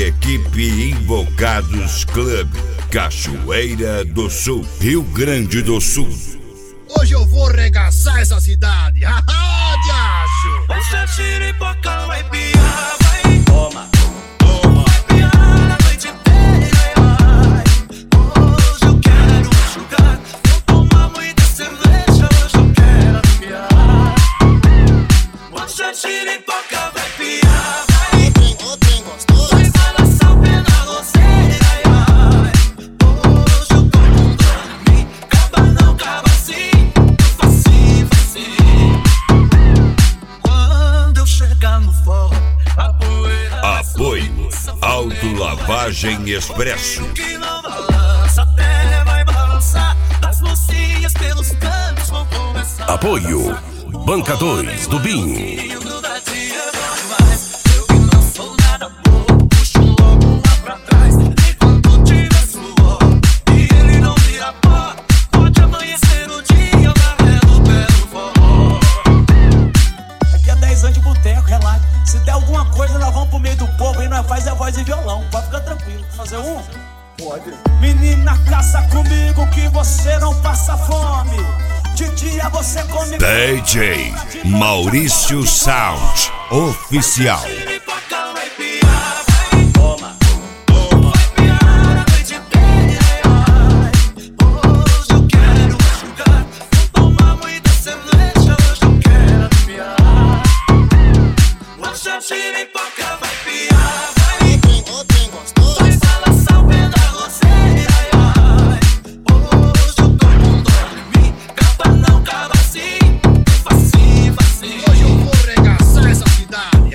Equipe Invocados Club, Cachoeira do Sul, Rio Grande do Sul. Hoje eu vou regaçar essa cidade. Haha, diacho! Essa xiripoca vai piar, vai. Toma. Vai piar a noite inteira, vai. Hoje eu quero enxugar. Vou tomar muita cerveja, hoje eu quero piar. Essa xiripoca vai piar, vai. O trem gostoso. Vai balançar o pé na roceira, vai. Hoje eu tô com dor em mim. Acaba não, acaba assim. Facinho, facinho. Quando eu chegar no forró, a poeira vai Apoio Autolavagem Expresso. que não balança, até vai balançar. As mocinhas pelos cantos vão começar. Apoio Banca 2 do BIM. E grudadinha é bom demais. Eu que não sou nada bom, puxo logo lá pra trás. E quando tiver suor e ele não vira pó, pode amanhecer o dia, eu carrego pelo forró. Aqui é 10 anos de boteco, relaxa. Se der alguma coisa, nós vamos pro meio do povo e nós faz a voz e violão. Pode ficar tranquilo. Fazer um? Pode. Menina, caça comigo que você não passa fome. De dia você come. DJ Maurício Sound Oficial. Xiripoca vai piar, vai. Toma. Vai piar a noite inteira, vai. Hoje eu quero enxugar. Vou tomar muita cerveja, hoje eu quero piar. Hoje a xiripoca vai piar, vai. O trem gostoso. Vai balançar o pé na roceira, vai. Hoje eu tô com dor em mim. Acaba não, acaba assim. Facinho, facinho. Hoje eu vou regaçar essa cidade.